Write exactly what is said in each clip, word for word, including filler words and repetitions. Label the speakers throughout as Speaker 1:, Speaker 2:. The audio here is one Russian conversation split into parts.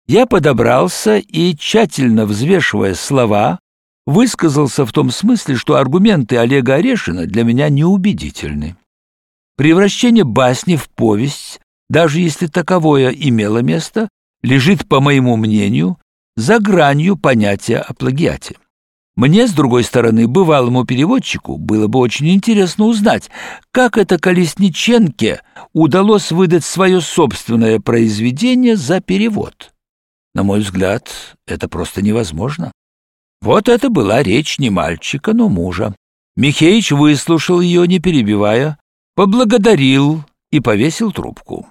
Speaker 1: Я подобрался и, тщательно взвешивая слова, высказался в том смысле, что аргументы Олега Орешина для меня неубедительны. Превращение басни в повесть, даже если таковое имело место, лежит, по моему мнению, за гранью понятия о плагиате. Мне, с другой стороны, бывалому переводчику, было бы очень интересно узнать, как это Колесниченке удалось выдать свое собственное произведение за перевод. На мой взгляд, это просто невозможно. Вот это была речь не мальчика, но мужа. Михеич выслушал ее, не перебивая, поблагодарил и повесил трубку.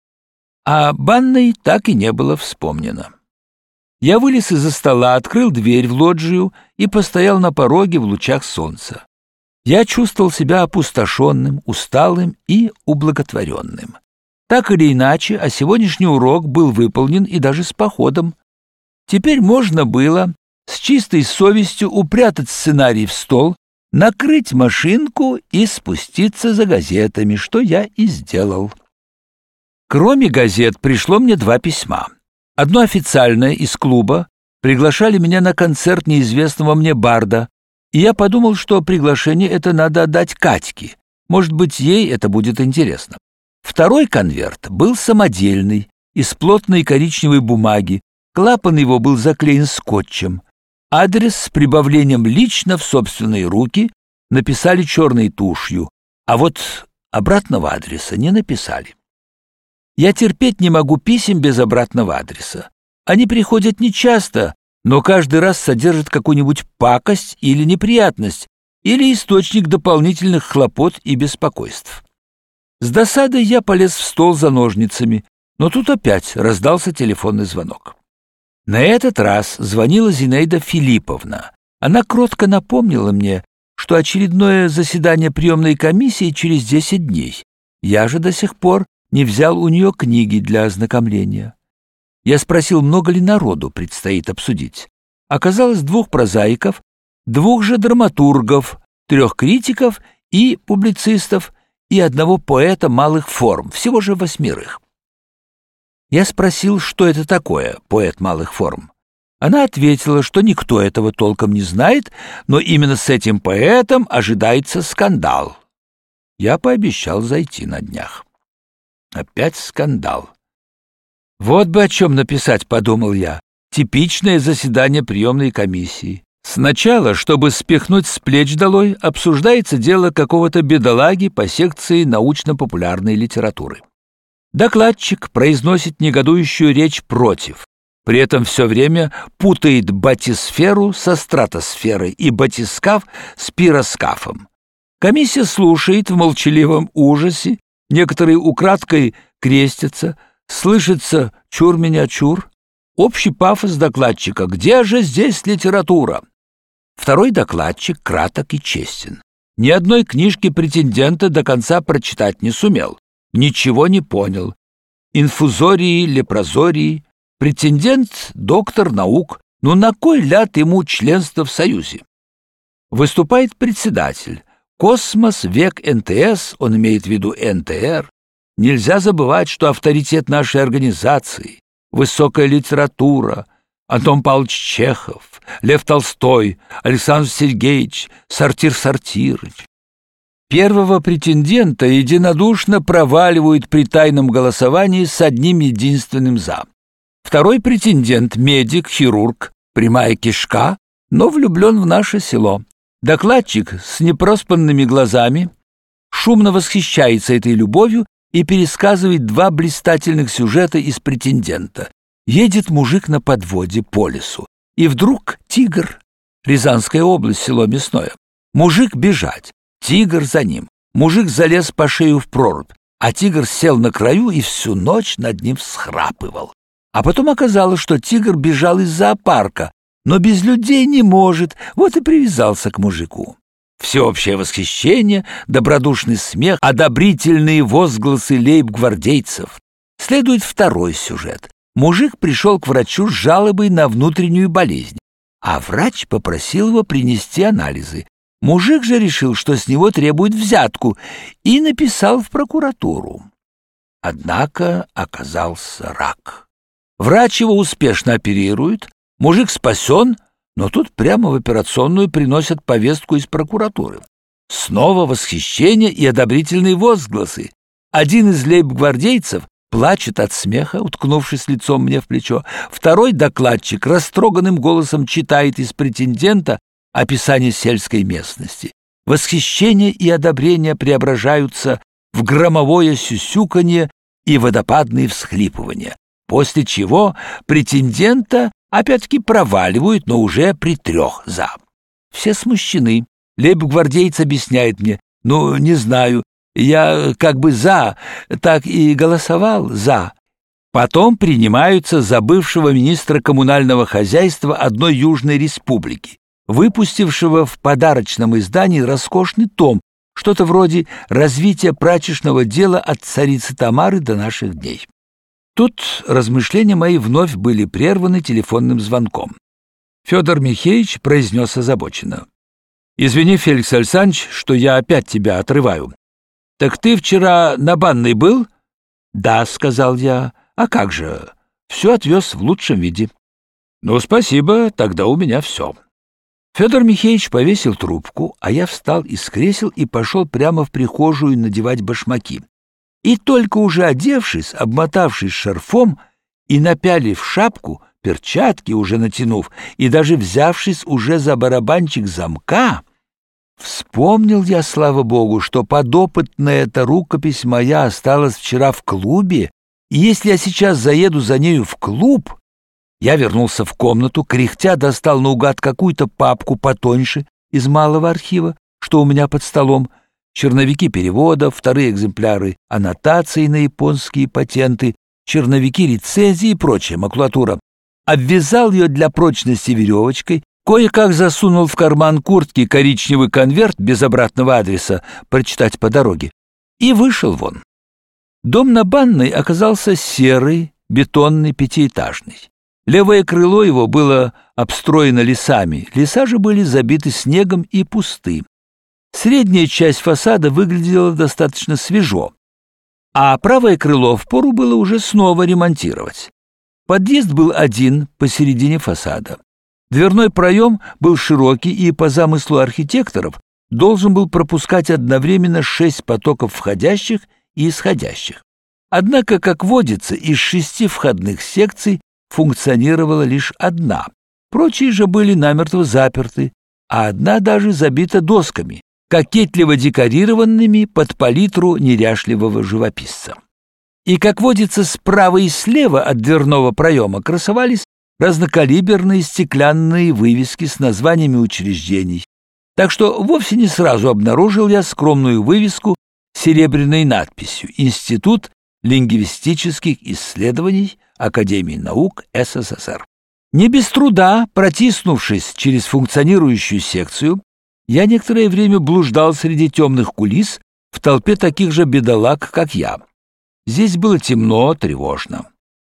Speaker 1: А банной так и не было вспомнено. Я вылез из-за стола, открыл дверь в лоджию и постоял на пороге в лучах солнца. Я чувствовал себя опустошенным, усталым и ублаготворенным. Так или иначе, а сегодняшний урок был выполнен и даже с походом. Теперь можно было с чистой совестью упрятать сценарий в стол, накрыть машинку и спуститься за газетами, что я и сделал. Кроме газет пришло мне два письма. Одно официальное из клуба, приглашали меня на концерт неизвестного мне барда, и я подумал, что приглашение это надо отдать Катьке, может быть, ей это будет интересно. Второй конверт был самодельный, из плотной коричневой бумаги, клапан его был заклеен скотчем. Адрес с прибавлением «лично» в собственные руки написали черной тушью, а вот обратного адреса не написали. Я терпеть не могу писем без обратного адреса. Они приходят нечасто, но каждый раз содержат какую-нибудь пакость или неприятность, или источник дополнительных хлопот и беспокойств. С досадой я полез в стол за ножницами, но тут опять раздался телефонный звонок. На этот раз звонила Зинаида Филипповна. Она кротко напомнила мне, что очередное заседание приемной комиссии через десять дней. Я же до сих пор не взял у нее книги для ознакомления. Я спросил, много ли народу предстоит обсудить. Оказалось, двух прозаиков, двух же драматургов, трех критиков и публицистов и одного поэта малых форм, всего же восьмерых. Я спросил, что это такое, поэт малых форм. Она ответила, что никто этого толком не знает, но именно с этим поэтом ожидается скандал. Я пообещал зайти на днях. Опять скандал. Вот бы о чем написать, подумал я. Типичное заседание приемной комиссии. Сначала, чтобы спихнуть с плеч долой, обсуждается дело какого-то бедолаги по секции научно-популярной литературы. Докладчик произносит негодующую речь против. При этом все время путает батисферу со стратосферой и батискаф с пироскафом. Комиссия слушает в молчаливом ужасе, некоторые украдкой крестятся, слышится «чур меня, чур». Общий пафос докладчика «Где же здесь литература?». Второй докладчик краток и честен. Ни одной книжки претендента до конца прочитать не сумел. Ничего не понял. Инфузории, лепрозории. Претендент — доктор наук. Ну на кой ляд ему членство в Союзе? Выступает председатель. Космос, век эн тэ эс, он имеет в виду эн тэ эр. Нельзя забывать, что авторитет нашей организации, высокая литература, Антон Павлович Чехов, Лев Толстой, Александр Сергеевич, Сортир Сортирыч. Первого претендента единодушно проваливают при тайном голосовании с одним единственным «за». Второй претендент — медик, хирург, прямая кишка, но влюблен в наше село. Докладчик с непроспанными глазами шумно восхищается этой любовью и пересказывает два блистательных сюжета из претендента. Едет мужик на подводе по лесу, и вдруг тигр, Рязанская область, село Мясное. Мужик бежать, тигр за ним. Мужик залез по шею в прорубь, а тигр сел на краю и всю ночь над ним всхрапывал. А потом оказалось, что тигр бежал из зоопарка, но без людей не может, вот и привязался к мужику. Всеобщее восхищение, добродушный смех, одобрительные возгласы лейб-гвардейцев. Следует второй сюжет. Мужик пришел к врачу с жалобой на внутреннюю болезнь, а врач попросил его принести анализы. Мужик же решил, что с него требуют взятку, и написал в прокуратуру. Однако оказался рак. Врач его успешно оперирует, мужик спасен, но тут прямо в операционную приносят повестку из прокуратуры. Снова восхищение и одобрительные возгласы. Один из лейб-гвардейцев плачет от смеха, уткнувшись лицом мне в плечо. Второй докладчик растроганным голосом читает из претендента описание сельской местности. Восхищение и одобрение преображаются в громовое сюсюканье и водопадные всхлипывания, после чего претендента опять-таки проваливают, но уже при трех «за». Все смущены. Лейб-гвардеец объясняет мне: «Ну, не знаю, я как бы «за», так и голосовал «за». Потом принимаются за бывшего министра коммунального хозяйства одной Южной республики, выпустившего в подарочном издании роскошный том, что-то вроде «Развитие прачечного дела от царицы Тамары до наших дней». Тут размышления мои вновь были прерваны телефонным звонком. Федор Михеевич произнес озабоченно: «Извини, Феликс Александрович, что я опять тебя отрываю. Так ты вчера на банной был?» «Да», — сказал я. «А как же? Все отвез в лучшем виде». «Ну, спасибо, тогда у меня все». Федор Михеевич повесил трубку, а я встал из кресел и пошел прямо в прихожую надевать башмаки. И только уже одевшись, обмотавшись шарфом и напялив шапку, перчатки уже натянув и даже взявшись уже за барабанчик замка, вспомнил я, слава богу, что подопытная эта рукопись моя осталась вчера в клубе, и если я сейчас заеду за нею в клуб... Я вернулся в комнату, кряхтя достал наугад какую-то папку потоньше из малого архива, что у меня под столом, черновики переводов, вторые экземпляры аннотаций на японские патенты, черновики рецензий и прочая макулатура. Обвязал ее для прочности веревочкой, кое-как засунул в карман куртки коричневый конверт без обратного адреса, прочитать по дороге, и вышел вон. Дом на Банной оказался серый, бетонный, пятиэтажный. Левое крыло его было обстроено лесами, леса же были забиты снегом и пусты. Средняя часть фасада выглядела достаточно свежо, а правое крыло впору было уже снова ремонтировать. Подъезд был один посередине фасада. Дверной проем был широкий и, по замыслу архитекторов, должен был пропускать одновременно шесть потоков входящих и исходящих. Однако, как водится, из шести входных секций функционировала лишь одна, прочие же были намертво заперты, а одна даже забита досками, кокетливо декорированными под палитру неряшливого живописца. И, как водится, справа и слева от дверного проема красовались разнокалиберные стеклянные вывески с названиями учреждений, так что вовсе не сразу обнаружил я скромную вывеску с серебряной надписью «Институт лингвистических исследований Академии наук СССР». Не без труда, протиснувшись через функционирующую секцию, я некоторое время блуждал среди темных кулис в толпе таких же бедолаг, как я. Здесь было темно, тревожно.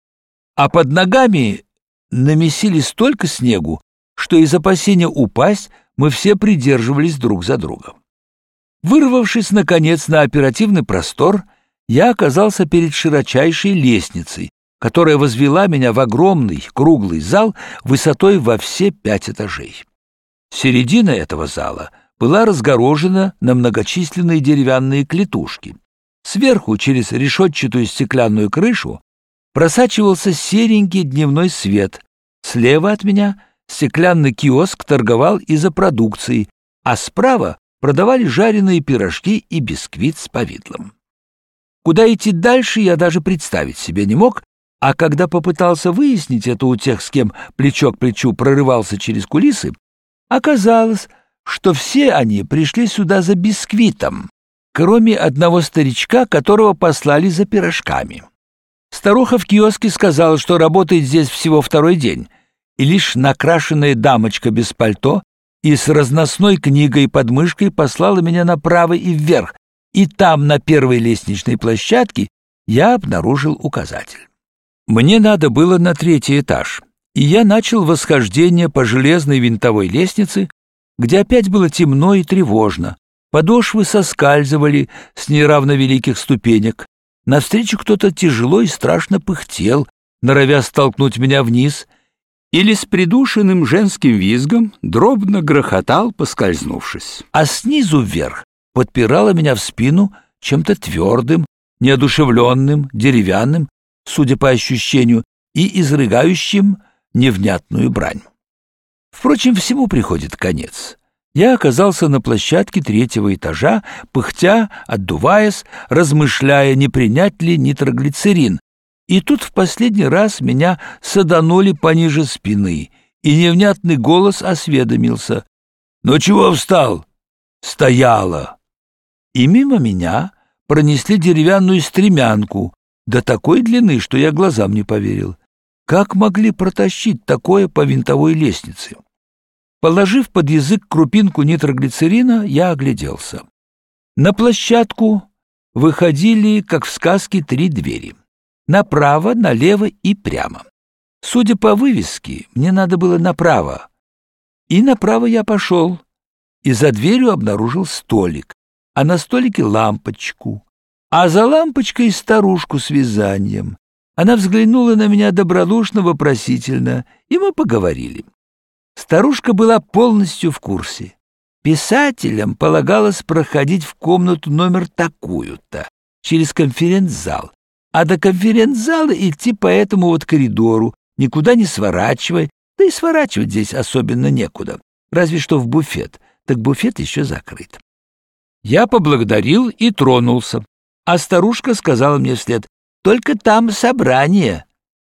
Speaker 1: А под ногами намесили столько снегу, что из опасения упасть мы все придерживались друг за другом. Вырвавшись, наконец, на оперативный простор, я оказался перед широчайшей лестницей, которая возвела меня в огромный круглый зал высотой во все пять этажей. Середина этого зала была разгорожена на многочисленные деревянные клетушки. Сверху, через решетчатую стеклянную крышу, просачивался серенький дневной свет. Слева от меня стеклянный киоск торговал изопродукцией, а справа продавали жареные пирожки и бисквит с повидлом. Куда идти дальше, я даже представить себе не мог, а когда попытался выяснить это у тех, с кем плечо к плечу прорывался через кулисы, оказалось, что все они пришли сюда за бисквитом, кроме одного старичка, которого послали за пирожками. Старуха в киоске сказала, что работает здесь всего второй день, и лишь накрашенная дамочка без пальто и с разносной книгой под мышкой послала меня направо и вверх, и там, на первой лестничной площадке, я обнаружил указатель. Мне надо было на третий этаж, и я начал восхождение по железной винтовой лестнице, где опять было темно и тревожно. Подошвы соскальзывали с неравновеликих ступенек. Навстречу кто-то тяжело и страшно пыхтел, норовя столкнуть меня вниз, или с придушенным женским визгом дробно грохотал, поскользнувшись. А снизу вверх подпирала меня в спину чем-то твердым, неодушевленным, деревянным, судя по ощущению, и изрыгающим невнятную брань. Впрочем, всему приходит конец. Я оказался на площадке третьего этажа, пыхтя, отдуваясь, размышляя, не принять ли нитроглицерин. И тут в последний раз меня саданули пониже спины, и невнятный голос осведомился: «Ну чего встал?» «Стояла». И мимо меня пронесли деревянную стремянку до такой длины, что я глазам не поверил. Как могли протащить такое по винтовой лестнице? Положив под язык крупинку нитроглицерина, я огляделся. На площадку выходили, как в сказке, три двери. Направо, налево и прямо. Судя по вывеске, мне надо было направо. И направо я пошел, и за дверью обнаружил столик, а на столике лампочку, а за лампочкой старушку с вязанием. Она взглянула на меня добродушно, вопросительно, и мы поговорили. Старушка была полностью в курсе. Писателям полагалось проходить в комнату номер такую-то, через конференц-зал, а до конференц-зала идти по этому вот коридору, никуда не сворачивая, да и сворачивать здесь особенно некуда, разве что в буфет, так буфет еще закрыт. Я поблагодарил и тронулся, а старушка сказала мне вслед: «Только там собрание».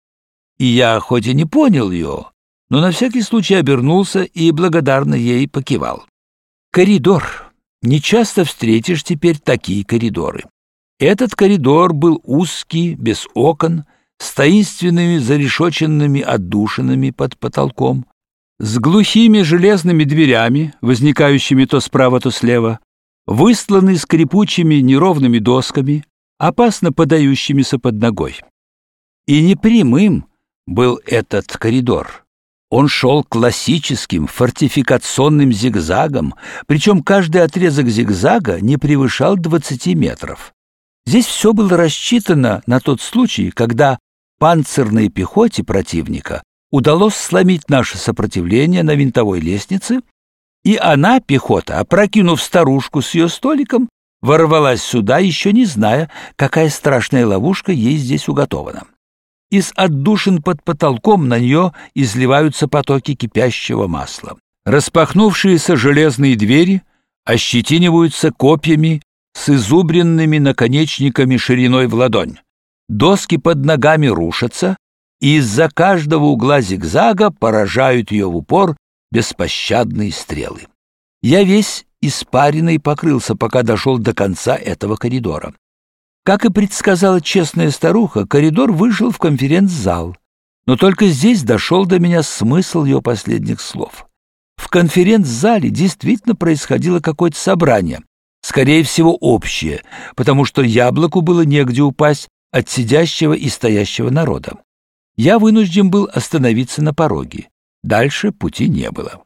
Speaker 1: И я хоть и не понял ее, но на всякий случай обернулся и благодарно ей покивал. Коридор. Нечасто встретишь теперь такие коридоры. Этот коридор был узкий, без окон, с таинственными зарешоченными отдушинами под потолком, с глухими железными дверями, возникающими то справа, то слева, выстланный скрипучими неровными досками, опасно подающимися под ногой. И непрямым был этот коридор. Он шел классическим фортификационным зигзагом, причем каждый отрезок зигзага не превышал двадцати метров. Здесь все было рассчитано на тот случай, когда панцирной пехоте противника удалось сломить наше сопротивление на винтовой лестнице, и она, пехота, опрокинув старушку с ее столиком, ворвалась сюда, еще не зная, какая страшная ловушка ей здесь уготована. Из отдушин под потолком на нее изливаются потоки кипящего масла. Распахнувшиеся железные двери ощетиниваются копьями с изубренными наконечниками шириной в ладонь. Доски под ногами рушатся, и из-за каждого угла зигзага поражают ее в упор беспощадные стрелы. Я весь испаренный покрылся, пока дошел до конца этого коридора. Как и предсказала честная старуха, коридор вышел в конференц-зал, но только здесь дошел до меня смысл ее последних слов. В конференц-зале действительно происходило какое-то собрание, скорее всего общее, потому что яблоку было негде упасть от сидящего и стоящего народа. Я вынужден был остановиться на пороге. Дальше пути не было.